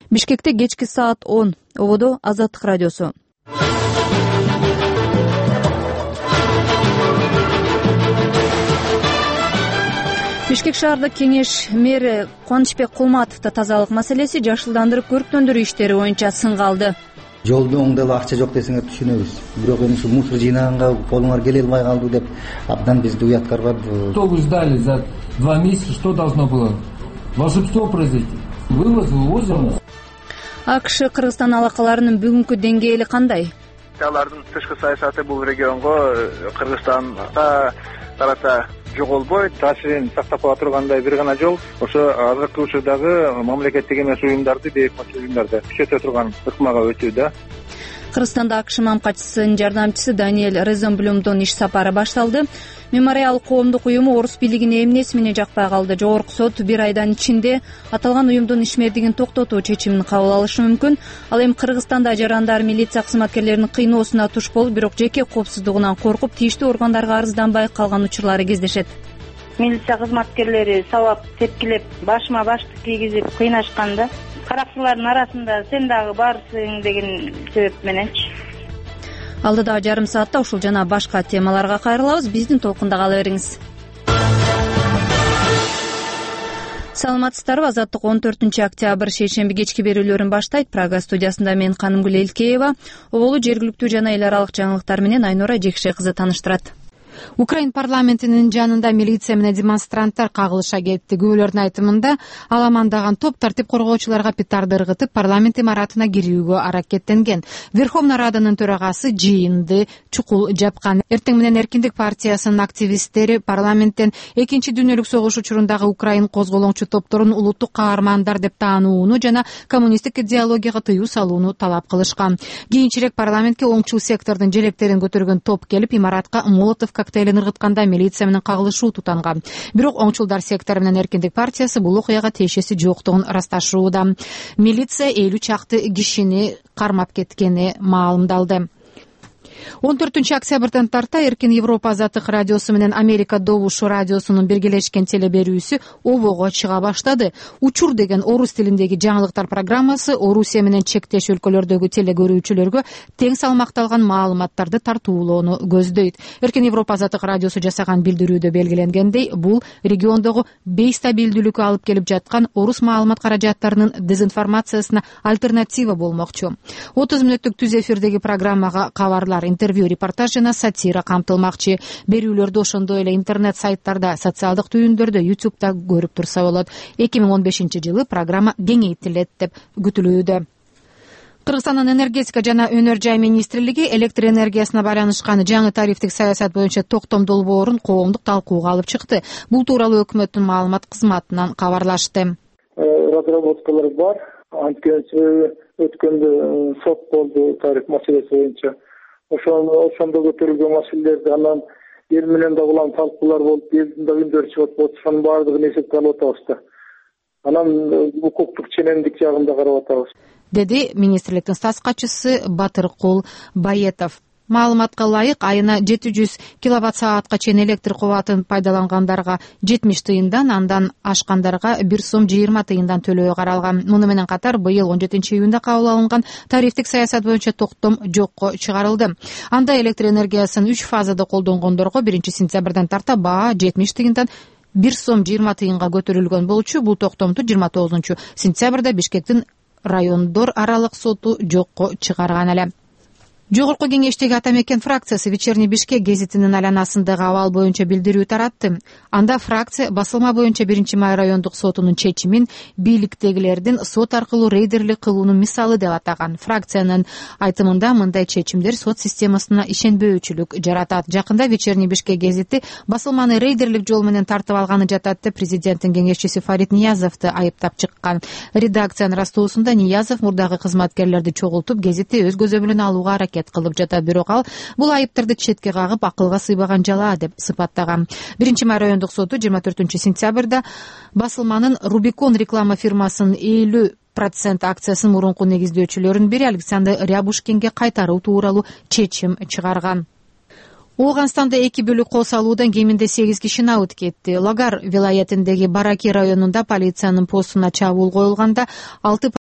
Бишкекте кечки саат 10. Ободо Азаттык радиосу. Бишкек шаардык кеңеш мэри Кубанычбек Кулматовду тазалык маселеси жашылдандырып көрктөндүрүү иштери боюнча сынга алды. Жолдо оңдоло акча жок десеңер түшүнөбүз. Бирок эми ушу мусор жыйнаганга колуңар келе албай калды деп абдан бизди уятка алган. Что вы ждали за 2 месяца, что должно было? Волшебство произойти. Вывозил озеро. АКШ Кыргызстан алакаларынын бүгүнкү деңгээли кандай? Алардын тышкы саясаты бул регионго, Кыргызстанга карата жоголбой таасирин сактап кала тургандай бир гана жол ошо азыркы учурдагы мамлекеттик эмес уюмдарды, бейөкмөттүк уюмдарды күчөтө турган ыкмага өтүү да. Кыргызстанда АКШ мамкачысынын жардамчысы Даниэль Резонблюмдун иш сапары башталды. Мемориал коомдук уюму орус бийлигине эмнеси менен жакпай калды? Жогорку сот 1 айдан ичинде аталган уюмдун ишмердигин токтотуу чечимин кабыл алышы мүмкүн. Ал эми Кыргызстанда жарандар милиция кызматкерлеринин кыйноосуна туш болуп, бирок жеке коопсуздугунан коркуп тийиштүү органдарга арызданбай калган учурлары кездешет. Милиция кызматкерлери сабап тепкилеп, башыма баштык кийгизип кыйнашканда, каракчылардын арасында сен дагы барсың деген себеп мененчи. Алдыдагы жарым саатта ушул жана башка темаларга кайрылабыз. Биздин толкунда кала бериңиз. Саламатсыздарбы? Азаттык 14 октябрь шейшемби кечки берүүлөрүн баштайт. Прага студиясында мен Канымгүл Элкеева. Оболу жергиликтүү жана эл аралык жаңылыктар менен Айнура Жекше кызы тааныштырат. Украин парламентинин жанында милиция менен демонстранттар кагылыша кетти. Күбөлөрдүн айтымында аламандаган топ тартип коргоочуларга петарды ыргытып парламент имаратына кирүүгө аракеттенген. Верховная Раданын төрагасы жыйынды чукул жапкан. Эртең менен Эркиндик партиясынын активисттери парламенттен экинчи дүйнөлүк согуш учурундагы Украин козголоңчу топторун улуттук каармандар деп таанууну жана коммунисттик идеологияга тыюу салууну талап кылышкан. Кийинчерээк парламентке оңчул сектордун желектерин көтөргөн топ келип имаратка молотов коктейлин ыргытканда милиция менен кагылышуу тутанган. Бирок оңчулдар сектору менен Эркиндик партиясы бул окуяга тиешеси жоктугун ырасташууда. Милиция 50 чакты кишини кармап кеткени маалымдалды. 14 октябрдан тарта Эркин Европа Азаттык радиосу менен Америка Добуш радиосунун биргелешкен телеберүүсү обого чыга баштады. Учур деген орус тилиндеги жаңылыктар программасы Орусия менен чектеш өлкөлөрдөгү телегөрүүчүлөргө тең салмакталган маалыматтарды тартуулоону көздөйт. Эркин Европа Азаттык радиосу жасаган билдирүүдө белгиленгендей, бул региондогу бейстабилдүүлүккө алып келип жаткан орус маалымат каражаттарынын дезинформациясына альтернатива болмокчу. 30 мүнөттүк түз эфирдеги программага кабарлар, интервью, репортаж жана сатира камтылмакчы. Берүүлөрдү ошондой эле интернет сайттарда, социалдык түйүндөрдө, YouTube'да көрүп турса болот. 2015 жылы программа кеңейтилет деп күтүлүүдө. Кыргызстандын энергетика жана өнөр жай министрлиги электр энергиясына байланышкан жаңы тарифтик саясат боюнча токтом долбоорун коомдук талкууга алып чыкты. Бул тууралуу өкмөттүн маалымат кызматынан кабарлашты. Разработкалар бар. Анткени өткөндө сот болду тариф маселеси боюнча. Ошондо көтөрүлгөн маселелерди анан эл менен да улам талкуулар болуп, элдин да үндөрү чыгып атат. Ошонун баардыгын эсепке алып атабыз да. Анан укуктук ченемдик жагында карап атабыз, деди министрликтин статс катчысы Батыркул Баетов. Маалыматка ылайык, айына 700 киловатт-саатка чейин электр кубатын пайдалангандарга 70 тыйындан, андан ашкандарга 1 сом 20 тыйындан төлөө каралган. Муну менен катар быйыл 17-июнда кабыл алынган тарифтик саясат боюнча токтом жокко чыгарылды. Анда электр энергиясын 3 фазада колдонгондорго 1-сентябрдан тарта баа 70 тыйындан 1 сом 20 тыйынга көтөрүлгөн болчу. Бул токтомду 29-сентябрда Бишкектин райондор аралык соту жокко чыгарган эле. Жогорку кеңештеги Ата мекен фракциясы Вечерний Бишкек гезитинин айланасындагы абал боюнча билдирүү таратты. Анда фракция басылма боюнча 1-май райондук сотунун чечимин бийликтегилердин сот аркылуу рейдерлик кылуунун мисалы деп атаган. Фракциянын айтымында мындай чечимдер сот системасына ишенбөөчүлүк жаратат. Жакында Вечерний Бишкек гезити басылманы рейдерлик жол менен тартып алганы жатат деп президенттин кеңешчиси Фарид Ниязовду айыптап чыккан. Редакциянын растоосунда Ниязов мурдагы кызматкерлерди чогултуп гезитти өз көзөмөлүнө алууга кылып жатат. Бирок ал бул айыптарды четке кагып, акылга сыйбаган жала деп сыпаттаган. 1-май райондук соту 24-сентябрда басылманын Рубикон реклама фирмасынын 50% акциясын мурунку негиздөөчүлөрүнүн бири Александр Рябушкинге кайтаруу тууралуу чечим чыгарган. Ооганстанда 2 бөлүк кол салуудан кеминде 8 киши набыт кетти. Лагар вилаятындагы Бараки районунда полициянын постуна чабуул коюлганда 6